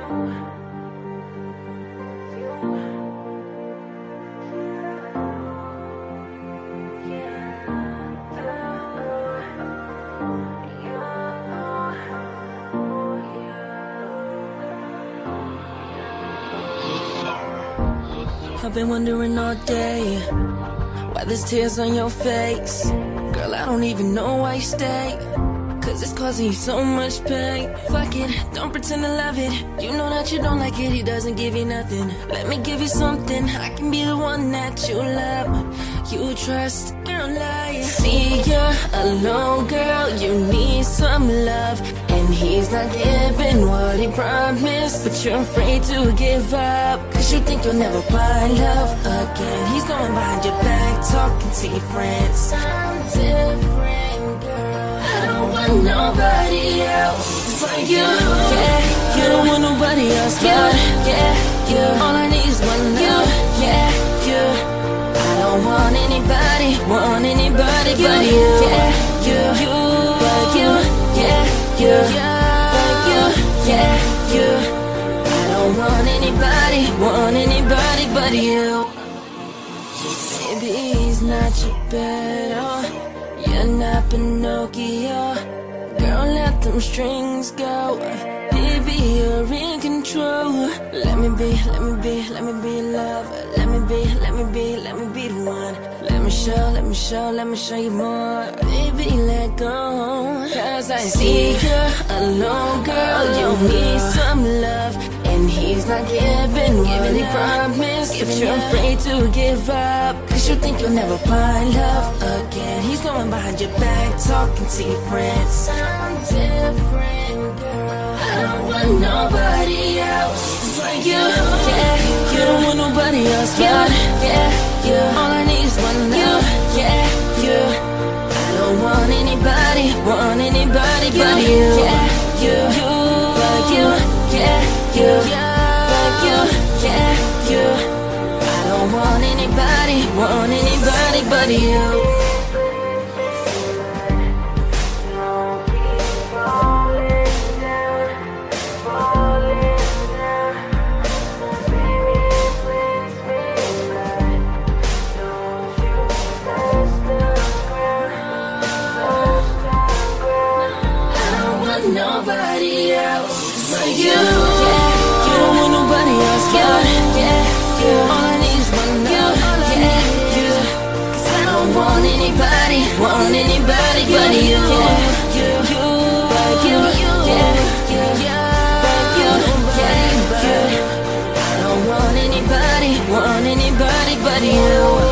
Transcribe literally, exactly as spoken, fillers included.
I've been wondering all day why there's tears on your face. Girl, I don't even know why you stay, cause it's causing you so much pain. Fuck it, don't pretend to love it. You know that you don't like it, he doesn't give you nothing. Let me give you something, I can be the one that you love, you trust. Girl, lie. See, you're alone, girl, you need some love, and he's not giving what he promised. But you're afraid to give up, cause you think you'll never find love again. He's going behind your back, talking to your friends. I'm different, girl, I don't want nobody else but you. Yeah, you don't want nobody else but you. Yeah, you. All I need is one love. Yeah, you. I don't want anybody, want anybody but you. Yeah, you, you, but you. Yeah, you, but you. Yeah, you. I don't want anybody, want anybody but you. Maybe he's not your better, you're not Pinocchio. Girl, let them strings go, baby, you're in control. Let me be, let me be, let me be love. Let me be, let me be, let me be the one. Let me show, let me show, let me show you more. Baby, let go, cause I see you're alone, girl, you need some love, and he's not giving what he promised. If you're afraid to give up, cause you think you'll never find love again. He's going behind your back, talking to your friends. I'm different, girl, I don't want nobody else but you. Yeah, you don't want nobody else but yeah, you. All I need is one love. Yeah, you. I don't want anybody, want anybody but you. Yeah, you, you, but you. Yeah, you, but you. Yeah, you. I don't want anybody, want anybody but you. Nobody else but you. Yeah, you don't want nobody else but yeah, you. All I need is one love. Yeah, you. Cause I don't want anybody, want anybody but you. Yeah, you, you, but you. Yeah, you, but you. Yeah, you. I don't want anybody, want anybody but you.